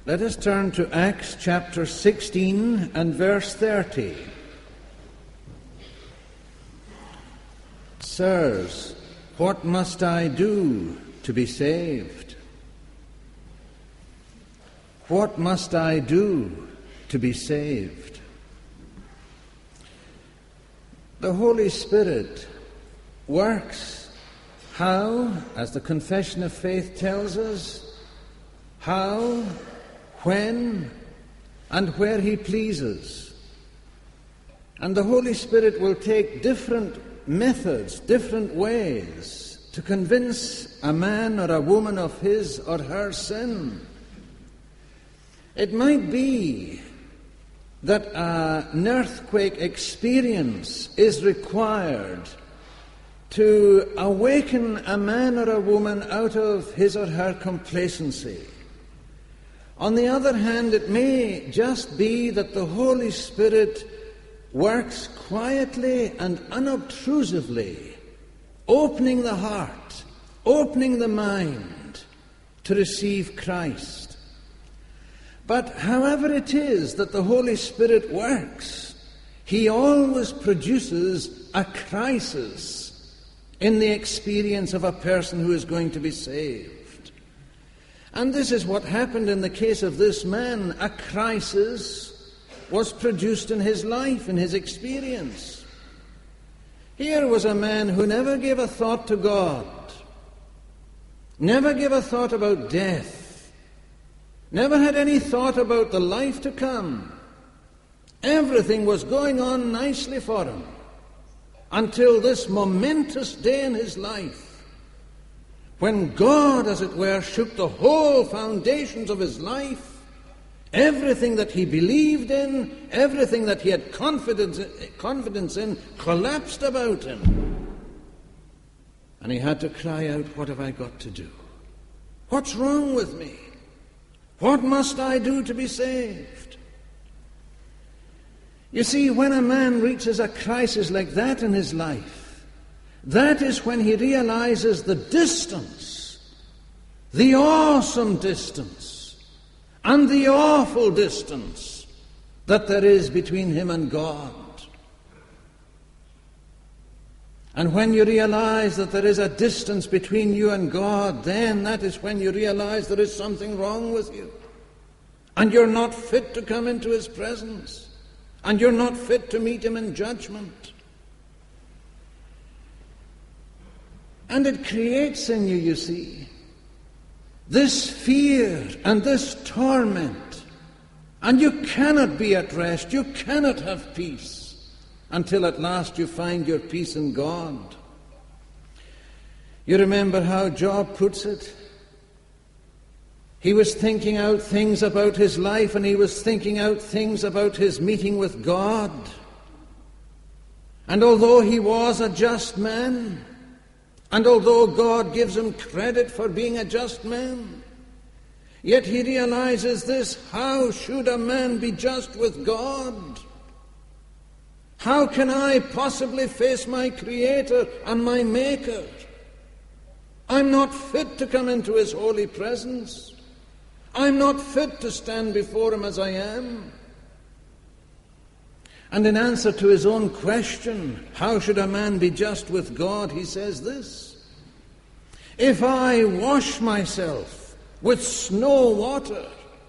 Let us turn to Acts chapter 16 and verse 30. Sirs, what must I do to be saved? What must I do to be saved? The Holy Spirit works. How? As the Confession of Faith tells us. How, when, and where He pleases. And the Holy Spirit will take different methods, different ways to convince a man or a woman of his or her sin. It might be that an earthquake experience is required to awaken a man or a woman out of his or her complacency. On the other hand, it may just be that the Holy Spirit works quietly and unobtrusively, opening the heart, opening the mind to receive Christ. But however it is that the Holy Spirit works, He always produces a crisis in the experience of a person who is going to be saved. And this is what happened in the case of this man. A crisis was produced in his life, in his experience. Here was a man who never gave a thought to God, never gave a thought about death, never had any thought about the life to come. Everything was going on nicely for him until this momentous day in his life, when God, as it were, shook the whole foundations of his life. Everything that he believed in, everything that he had confidence in, collapsed about him. And he had to cry out, what have I got to do? What's wrong with me? What must I do to be saved? You see, when a man reaches a crisis like that in his life, that is when he realizes the distance, the awesome distance, and the awful distance that there is between him and God. And when you realize that there is a distance between you and God, then that is when you realize there is something wrong with you. And you're not fit to come into His presence. And you're not fit to meet Him in judgment. And it creates in you see, this fear and this torment. And you cannot be at rest, you cannot have peace, until at last you find your peace in God. You remember how Job puts it? He was thinking out things about his life, and he was thinking out things about his meeting with God. And although he was a just man, and although God gives him credit for being a just man, yet he realizes this: how should a man be just with God? How can I possibly face my Creator and my Maker? I'm not fit to come into His holy presence. I'm not fit to stand before Him as I am. And in answer to his own question, how should a man be just with God, he says this: if I wash myself with snow water,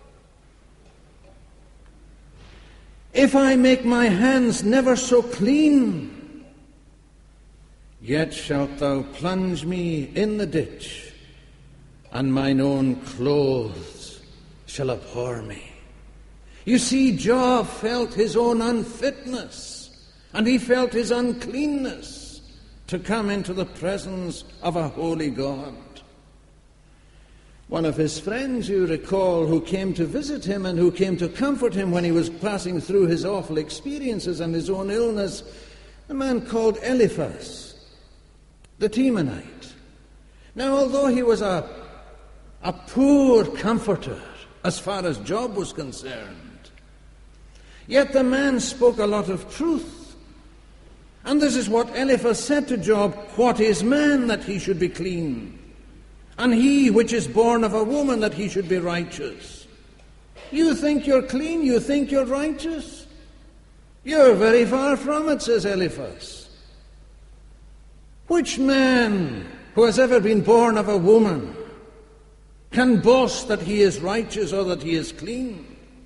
if I make my hands never so clean, yet shalt thou plunge me in the ditch, and mine own clothes shall abhor me. You see, Job felt his own unfitness, and he felt his uncleanness to come into the presence of a holy God. One of his friends, you recall, who came to visit him and who came to comfort him when he was passing through his awful experiences and his own illness, a man called Eliphaz, the Temanite. Now, although he was a poor comforter as far as Job was concerned, yet the man spoke a lot of truth. And this is what Eliphaz said to Job: what is man that he should be clean? And he which is born of a woman that he should be righteous? You think you're clean, you think you're righteous. You're very far from it, says Eliphaz. Which man who has ever been born of a woman can boast that he is righteous or that he is clean?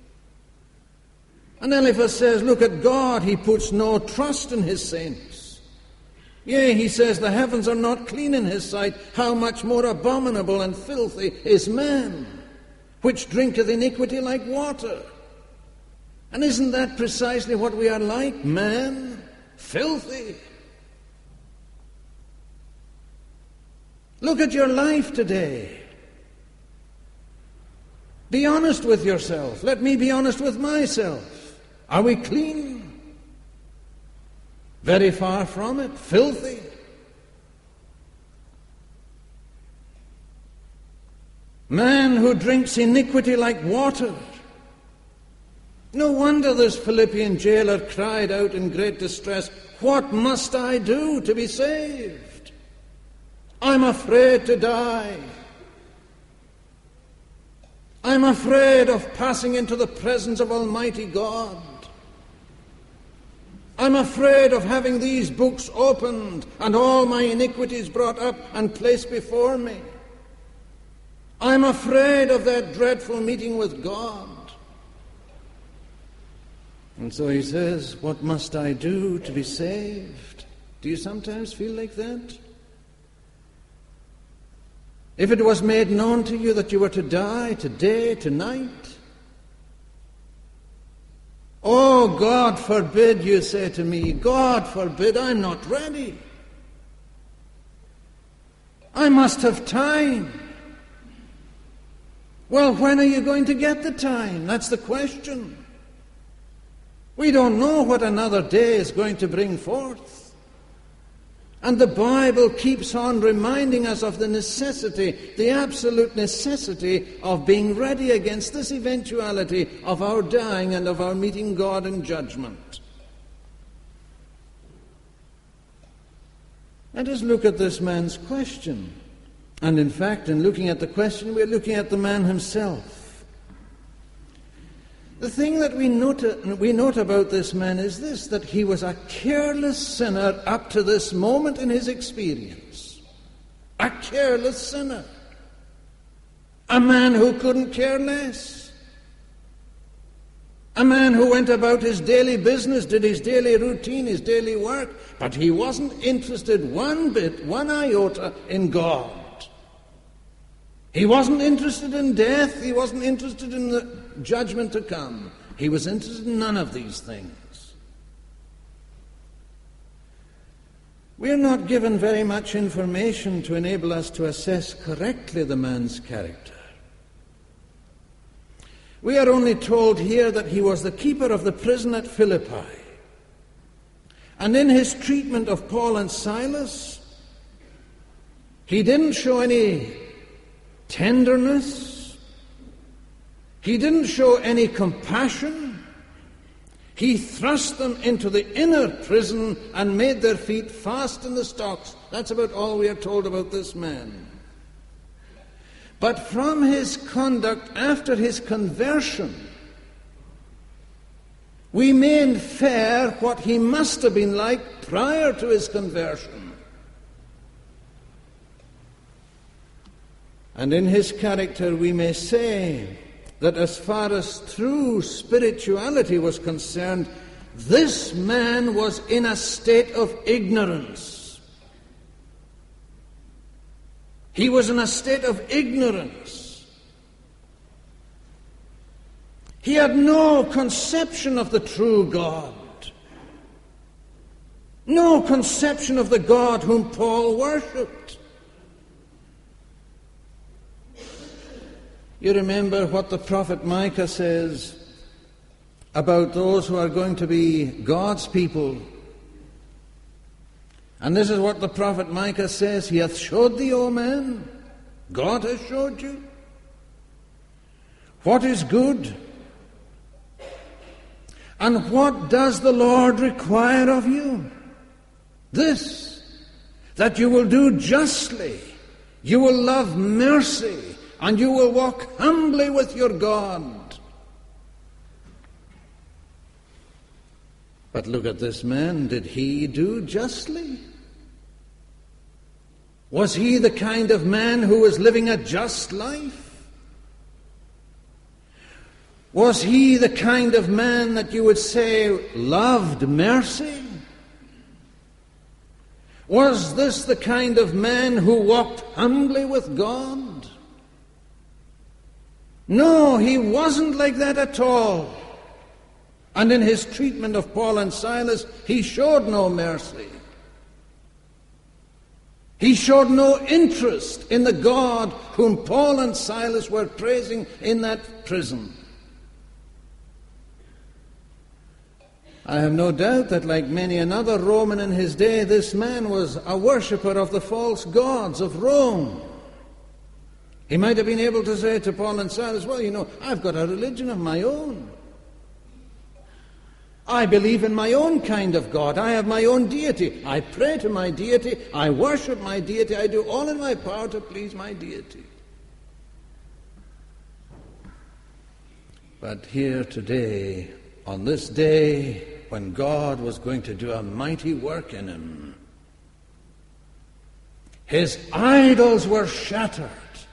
And Eliphaz says, look at God, he puts no trust in his saints. Yea, he says, the heavens are not clean in his sight. How much more abominable and filthy is man, which drinketh iniquity like water. And isn't that precisely what we are like? Man, filthy. Look at your life today. Be honest with yourself. Let me be honest with myself. Are we clean? Very far from it. Filthy. Man who drinks iniquity like water. No wonder this Philippian jailer cried out in great distress, what must I do to be saved? I'm afraid to die. I'm afraid of passing into the presence of Almighty God. I'm afraid of having these books opened and all my iniquities brought up and placed before me. I'm afraid of that dreadful meeting with God. And so he says, what must I do to be saved? Do you sometimes feel like that? If it was made known to you that you were to die today, tonight, oh, God forbid, you say to me, God forbid, I'm not ready. I must have time. Well, when are you going to get the time? That's the question. We don't know what another day is going to bring forth. And the Bible keeps on reminding us of the necessity, the absolute necessity of being ready against this eventuality of our dying and of our meeting God in judgment. Let us look at this man's question. And in fact, in looking at the question, we're looking at the man himself. The thing that we note about this man is this, that he was a careless sinner up to this moment in his experience. A careless sinner. A man who couldn't care less. A man who went about his daily business, did his daily routine, his daily work, but he wasn't interested one bit, one iota in God. He wasn't interested in death. He wasn't interested in the judgment to come. He was interested in none of these things. We are not given very much information to enable us to assess correctly the man's character. We are only told here that he was the keeper of the prison at Philippi. And in his treatment of Paul and Silas, he didn't show any tenderness. He didn't show any compassion. He thrust them into the inner prison and made their feet fast in the stocks. That's about all we are told about this man. But from his conduct after his conversion, we may infer what he must have been like prior to his conversion. And in his character we may say that as far as true spirituality was concerned, this man was in a state of ignorance. He was in a state of ignorance. He had no conception of the true God. No conception of the God whom Paul worshipped. You remember what the prophet Micah says about those who are going to be God's people. And this is what the prophet Micah says, He hath showed thee, O man, God has showed you, what is good, and what does the Lord require of you? This, that you will do justly, you will love mercy, and you will walk humbly with your God. But look at this man. Did he do justly? Was he the kind of man who was living a just life? Was he the kind of man that you would say loved mercy? Was this the kind of man who walked humbly with God? No, he wasn't like that at all. And in his treatment of Paul and Silas, he showed no mercy. He showed no interest in the God whom Paul and Silas were praising in that prison. I have no doubt that, like many another Roman in his day, this man was a worshipper of the false gods of Rome. He might have been able to say to Paul and Silas, well, you know, I've got a religion of my own. I believe in my own kind of God. I have my own deity. I pray to my deity. I worship my deity. I do all in my power to please my deity. But here today, on this day, when God was going to do a mighty work in him, his idols were shattered.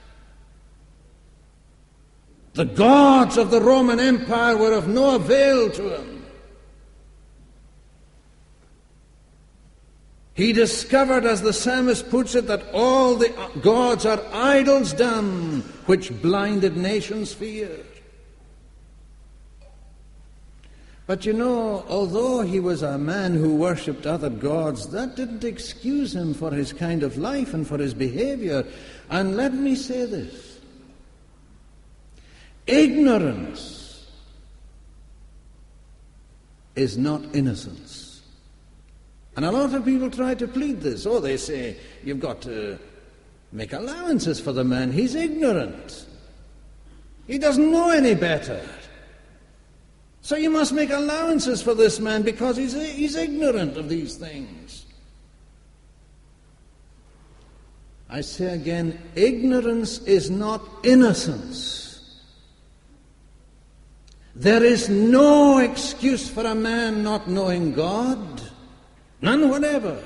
The gods of the Roman Empire were of no avail to him. He discovered, as the psalmist puts it, that all the gods are idols dumb, which blinded nations fear. But you know, although he was a man who worshipped other gods, that didn't excuse him for his kind of life and for his behavior. And let me say this: ignorance is not innocence. And a lot of people try to plead this. Oh, they say, you've got to make allowances for the man. He's ignorant. He doesn't know any better. So you must make allowances for this man because he's ignorant of these things. I say again, ignorance is not innocence. There is no excuse for a man not knowing God. None whatever.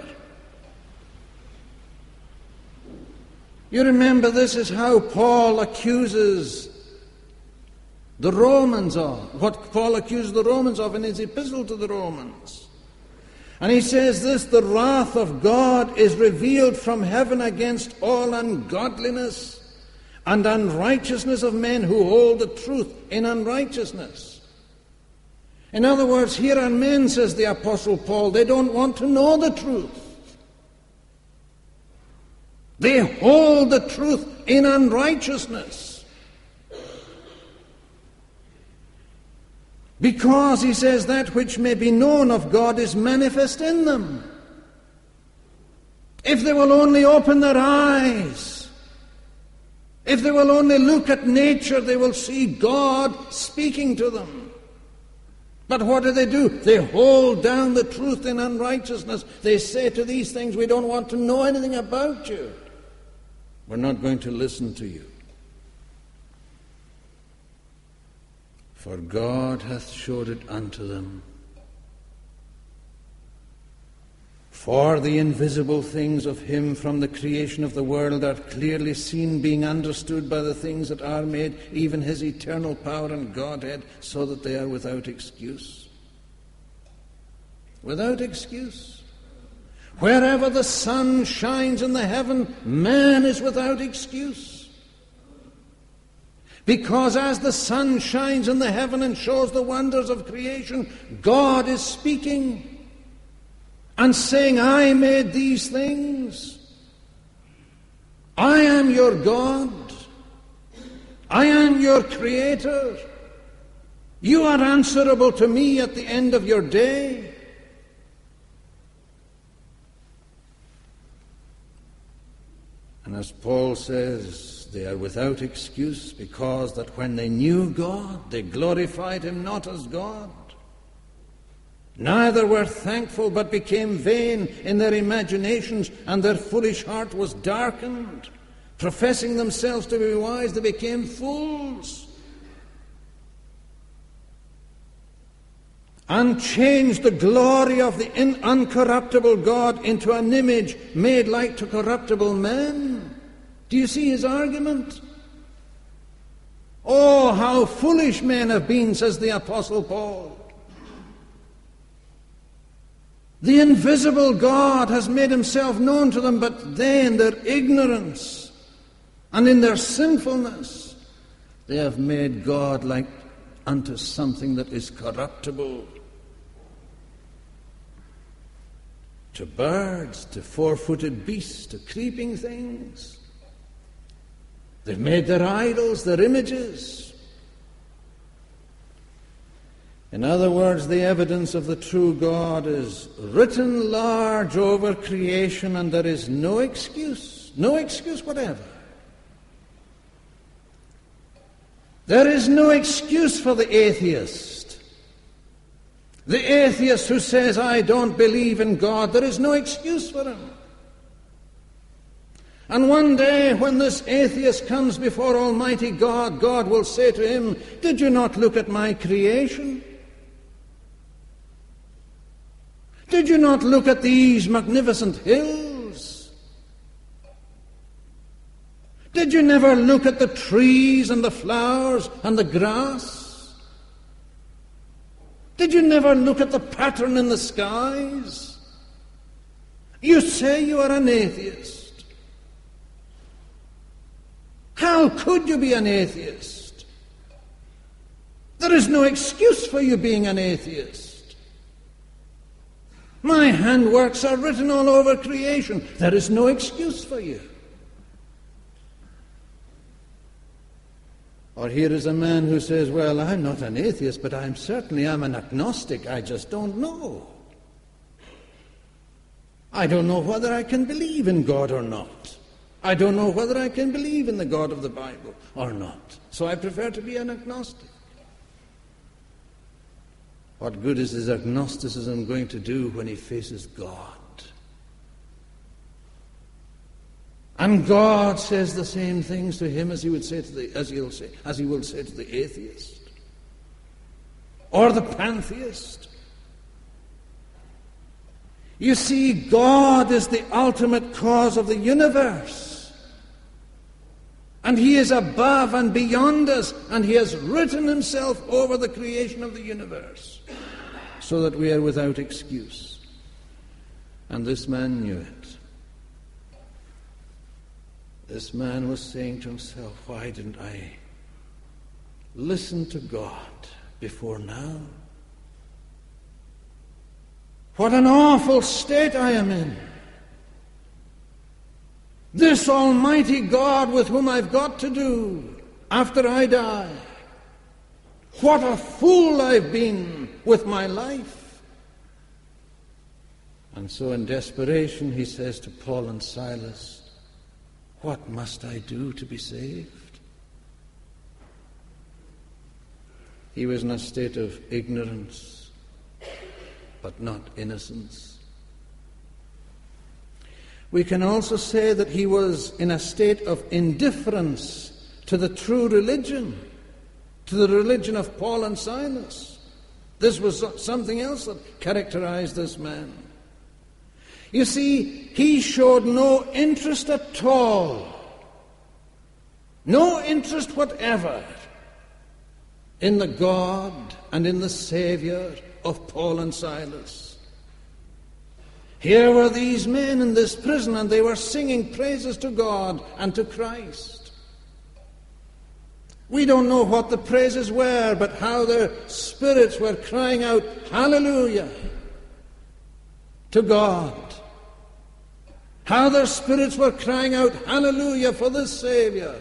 You remember, this is how Paul accuses the Romans of, what Paul accused the Romans of in his epistle to the Romans. And he says this: the wrath of God is revealed from heaven against all ungodliness and unrighteousness of men who hold the truth in unrighteousness. In other words, here are men, says the Apostle Paul, they don't want to know the truth. They hold the truth in unrighteousness. Because, he says, that which may be known of God is manifest in them. If they will only open their eyes, if they will only look at nature, they will see God speaking to them. But what do? They hold down the truth in unrighteousness. They say to these things, we don't want to know anything about you. We're not going to listen to you. For God hath showed it unto them. For the invisible things of him from the creation of the world are clearly seen, being understood by the things that are made, even his eternal power and Godhead, so that they are without excuse. Without excuse. Wherever the sun shines in the heaven, man is without excuse. Because as the sun shines in the heaven and shows the wonders of creation, God is speaking and saying, I made these things. I am your God. I am your creator. You are answerable to me at the end of your day. And as Paul says, they are without excuse because that when they knew God, they glorified him not as God. Neither were thankful, but became vain in their imaginations, and their foolish heart was darkened. Professing themselves to be wise, they became fools. and changed the glory of the uncorruptible God into an image made like to corruptible men. Do you see his argument? Oh, how foolish men have been, says the Apostle Paul. The invisible God has made himself known to them, but they, in their ignorance and in their sinfulness, they have made God like unto something that is corruptible. To birds, to four-footed beasts, to creeping things. They've made their idols, their images. In other words, the evidence of the true God is written large over creation, and there is no excuse whatever. There is no excuse for the atheist. The atheist who says, I don't believe in God, there is no excuse for him. And one day when this atheist comes before Almighty God, God will say to him, did you not look at my creation? Did you not look at these magnificent hills? Did you never look at the trees and the flowers and the grass? Did you never look at the pattern in the skies? You say you are an atheist. How could you be an atheist? There is no excuse for you being an atheist. My handworks are written all over creation. There is no excuse for you. Or here is a man who says, well, I'm not an atheist, but I'm an agnostic. I just don't know. I don't know whether I can believe in God or not. I don't know whether I can believe in the God of the Bible or not. So I prefer to be an agnostic. What good is his agnosticism going to do when he faces God? And God says the same things to him as he will say to the atheist or the pantheist. You see, God is the ultimate cause of the universe. And he is above and beyond us, and he has written himself over the creation of the universe so that we are without excuse. And this man knew it. This man was saying to himself, why didn't I listen to God before now? What an awful state I am in. This Almighty God with whom I've got to do after I die. What a fool I've been with my life. And so in desperation he says to Paul and Silas, what must I do to be saved? He was in a state of ignorance, but not innocence. We can also say that he was in a state of indifference to the true religion, to the religion of Paul and Silas. This was something else that characterized this man. You see, he showed no interest at all, no interest whatever in the God and in the Savior of Paul and Silas. Here were these men in this prison, and they were singing praises to God and to Christ. We don't know what the praises were, but how their spirits were crying out, hallelujah, to God. How their spirits were crying out, hallelujah, for the Savior.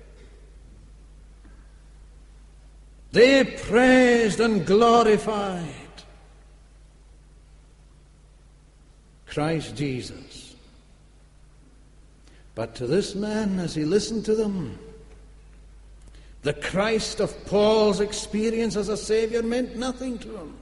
They praised and glorified Christ Jesus. But to this man, as he listened to them, the Christ of Paul's experience as a Savior meant nothing to him.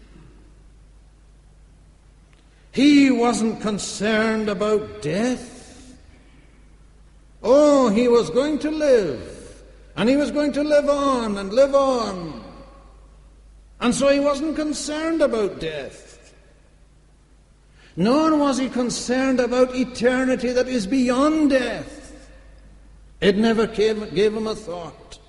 He wasn't concerned about death. Oh, he was going to live, and he was going to live on and live on. And so he wasn't concerned about death. Nor was he concerned about eternity that is beyond death. It never gave him a thought.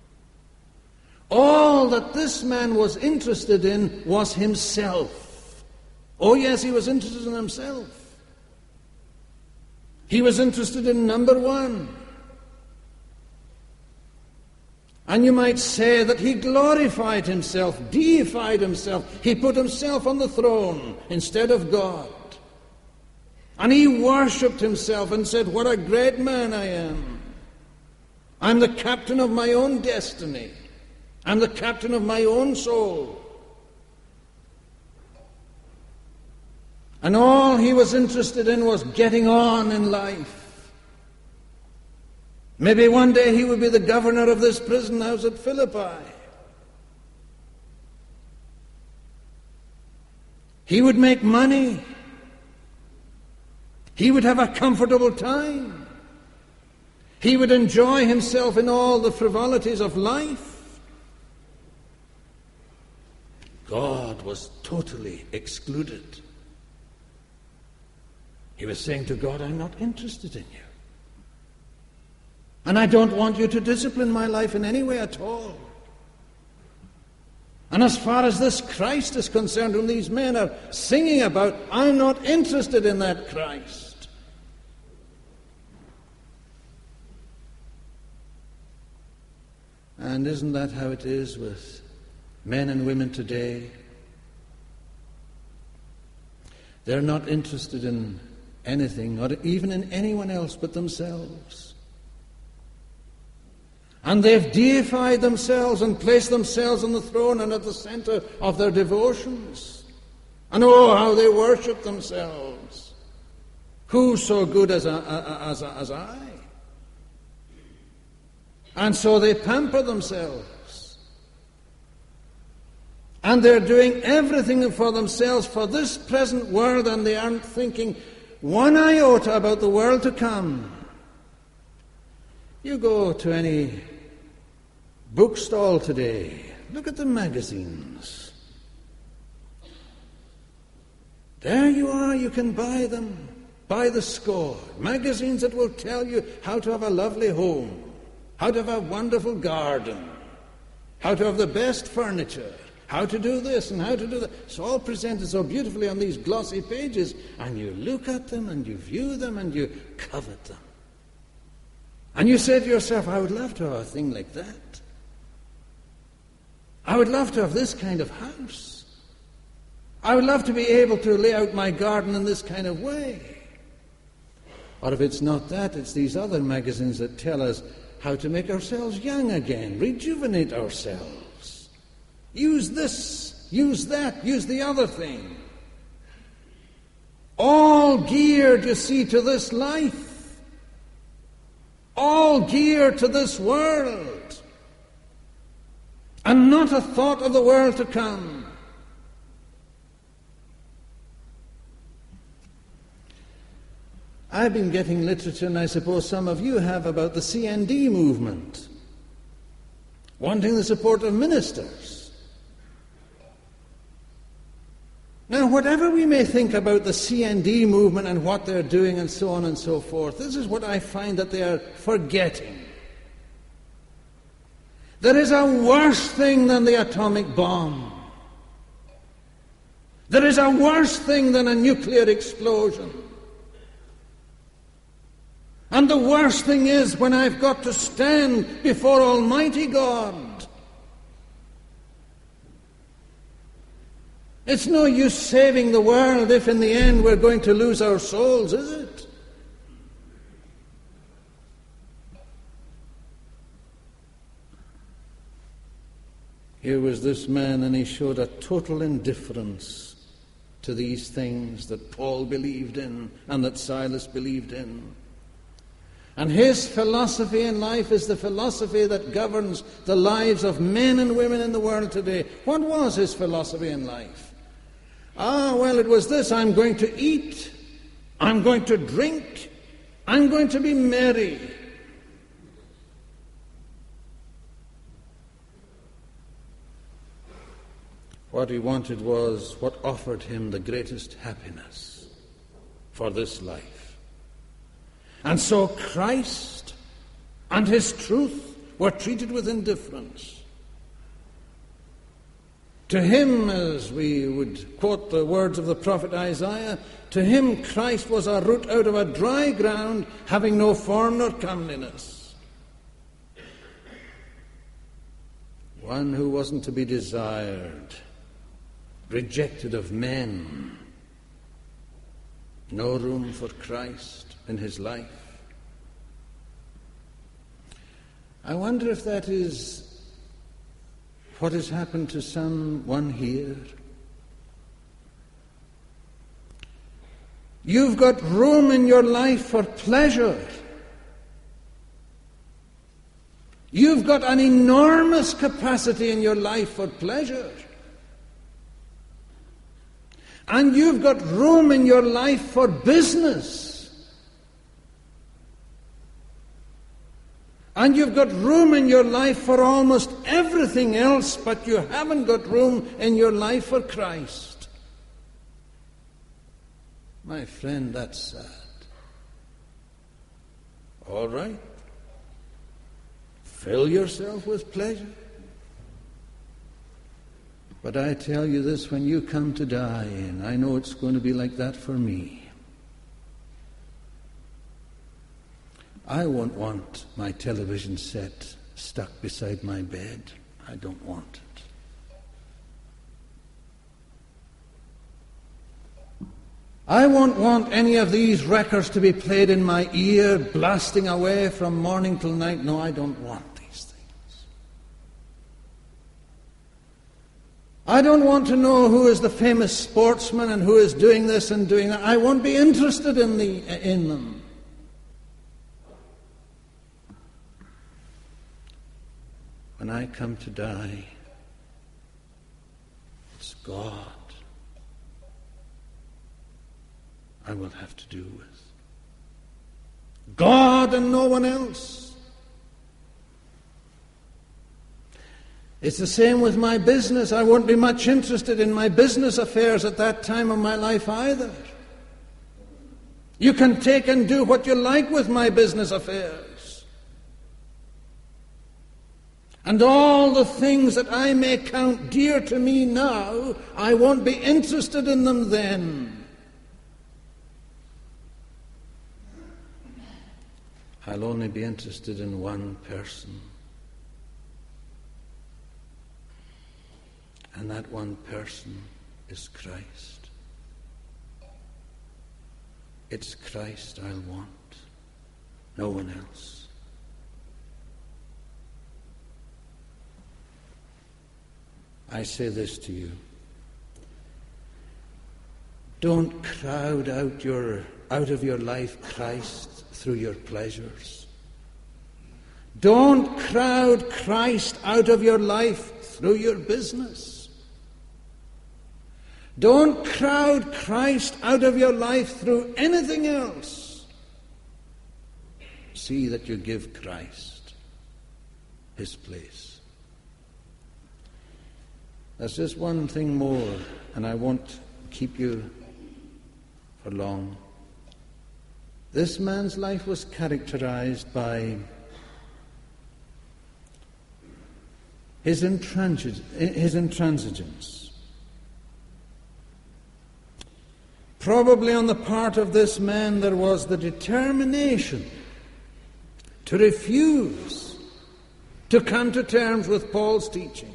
All that this man was interested in was himself. Oh yes, he was interested in himself. He was interested in number one. And you might say that he glorified himself, deified himself. He put himself on the throne instead of God. And he worshipped himself and said, "What a great man I am. I'm the captain of my own destiny. I'm the captain of my own soul." And all he was interested in was getting on in life. Maybe one day he would be the governor of this prison house at Philippi. He would make money. He would have a comfortable time. He would enjoy himself in all the frivolities of life. God was totally excluded. He was saying to God, "I'm not interested in you. And I don't want you to discipline my life in any way at all." And as far as this Christ is concerned, whom these men are singing about, I'm not interested in that Christ. And isn't that how it is with men and women today? They're not interested in anything, or even in anyone else but themselves. And they've deified themselves and placed themselves on the throne and at the center of their devotions. And oh, how they worship themselves. Who's so good as I? And so they pamper themselves. And they're doing everything for themselves for this present world, and they aren't thinking one iota about the world to come. You go to any bookstall today, look at the magazines. There you are, you can buy them by the score. Magazines that will tell you how to have a lovely home, how to have a wonderful garden, how to have the best furniture, how to do this and how to do that. It's all presented so beautifully on these glossy pages, and you look at them and you view them and you covet them. And you say to yourself, I would love to have a thing like that. I would love to have this kind of house. I would love to be able to lay out my garden in this kind of way. Or if it's not that, it's these other magazines that tell us how to make ourselves young again, rejuvenate ourselves. Use this, use that, use the other thing. All geared, you see, to this life. All geared to this world. And not a thought of the world to come. I've been getting literature, and I suppose some of you have, about the CND movement, wanting the support of ministers. Now, whatever we may think about the CND movement and what they're doing and so on and so forth, this is what I find that they are forgetting. There is a worse thing than the atomic bomb. There is a worse thing than a nuclear explosion. And the worst thing is when I've got to stand before Almighty God. It's no use saving the world if in the end we're going to lose our souls, is it? Here was this man, and he showed a total indifference to these things that Paul believed in and that Silas believed in. And his philosophy in life is the philosophy that governs the lives of men and women in the world today. What was his philosophy in life? Well, it was this: I'm going to eat, I'm going to drink, I'm going to be merry. What he wanted was what offered him the greatest happiness for this life. And so Christ and his truth were treated with indifference. To him, as we would quote the words of the prophet Isaiah, to him Christ was a root out of a dry ground, having no form nor comeliness. One who wasn't to be desired, rejected of men. No room for Christ in his life. I wonder if that is what has happened to someone here. You've got room in your life for pleasure. You've got an enormous capacity in your life for pleasure. And you've got room in your life for business. And you've got room in your life for almost everything else, but you haven't got room in your life for Christ. My friend, that's sad. All right. Fill yourself with pleasure. But I tell you this, when you come to die, and I know it's going to be like that for me, I won't want my television set stuck beside my bed. I don't want it. I won't want any of these records to be played in my ear, blasting away from morning till night. No, I don't want these things. I don't want to know who is the famous sportsman and who is doing this and doing that. I won't be interested in them. When I come to die, it's God I will have to do with. God and no one else. It's the same with my business. I won't be much interested in my business affairs at that time of my life either. You can take and do what you like with my business affairs. And all the things that I may count dear to me now, I won't be interested in them then. I'll only be interested in one person. And that one person is Christ. It's Christ I'll want, no one else. I say this to you. Don't crowd out of your life Christ through your pleasures. Don't crowd Christ out of your life through your business. Don't crowd Christ out of your life through anything else. See that you give Christ his place. There's just one thing more, and I won't keep you for long. This man's life was characterized by his intransigence. Probably on the part of this man there was the determination to refuse to come to terms with Paul's teaching.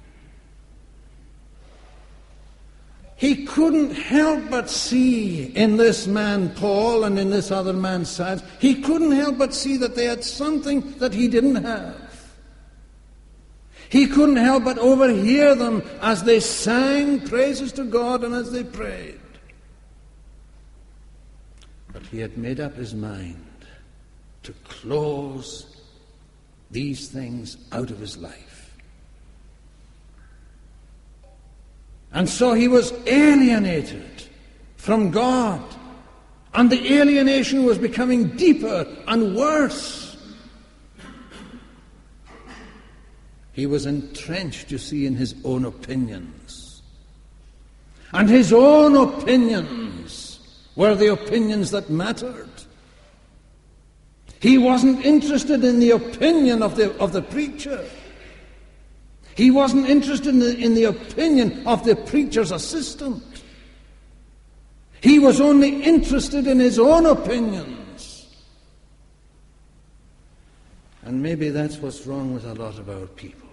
He couldn't help but see in this man Paul and in this other man Silas, he couldn't help but see that they had something that he didn't have. He couldn't help but overhear them as they sang praises to God and as they prayed. But he had made up his mind to close these things out of his life. And so he was alienated from God. And the alienation was becoming deeper and worse. He was entrenched, you see, in his own opinions. And his own opinions were the opinions that mattered. He wasn't interested in the opinion of the preacher. He wasn't interested in the opinion of the preacher's assistant. He was only interested in his own opinions. And maybe that's what's wrong with a lot of our people.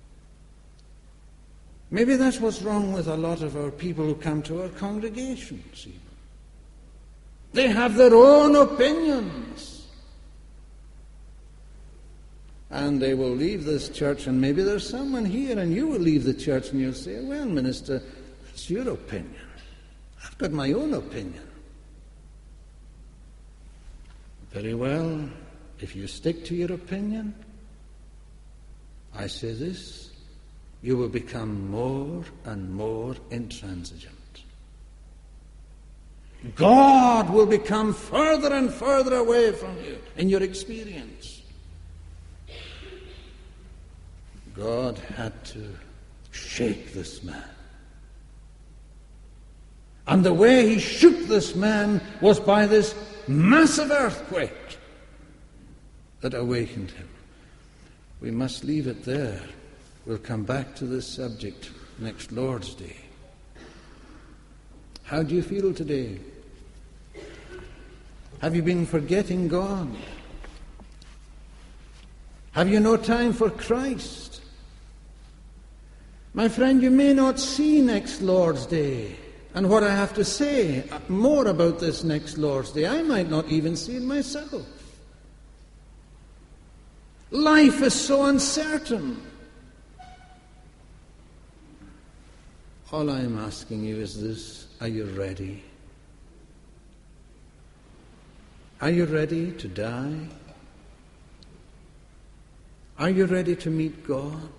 Maybe that's what's wrong with a lot of our people who come to our congregations even. They have their own opinions. And they will leave this church, and maybe there's someone here, and you will leave the church and you'll say, well, minister, it's your opinion. I've got my own opinion. Very well, if you stick to your opinion, I say this, you will become more and more intransigent. God will become further and further away from you in your experience. God had to shake this man. And the way he shook this man was by this massive earthquake that awakened him. We must leave it there. We'll come back to this subject next Lord's Day. How do you feel today? Have you been forgetting God? Have you no time for Christ? My friend, you may not see next Lord's Day. And what I have to say more about this next Lord's Day, I might not even see it myself. Life is so uncertain. All I am asking you is this: are you ready? Are you ready to die? Are you ready to meet God?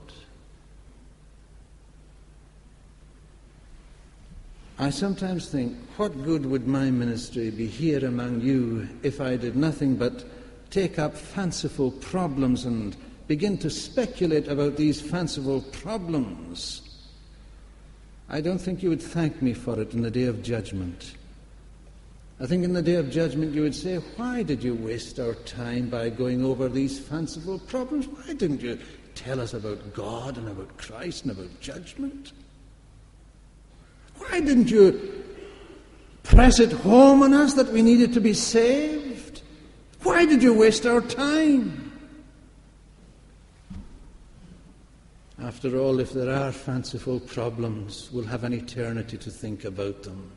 I sometimes think, what good would my ministry be here among you if I did nothing but take up fanciful problems and begin to speculate about these fanciful problems? I don't think you would thank me for it in the day of judgment. I think in the day of judgment you would say, why did you waste our time by going over these fanciful problems? Why didn't you tell us about God and about Christ and about judgment? Why didn't you press it home on us that we needed to be saved? Why did you waste our time? After all, if there are fanciful problems, we'll have an eternity to think about them.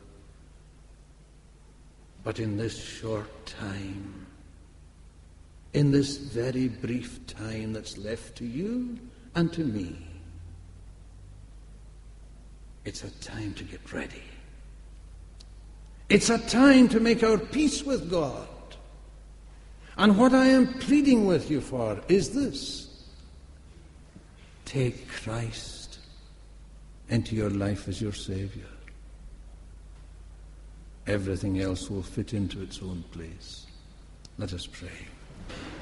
But in this short time, in this very brief time that's left to you and to me, it's a time to get ready. It's a time to make our peace with God. And what I am pleading with you for is this: take Christ into your life as your Savior. Everything else will fit into its own place. Let us pray.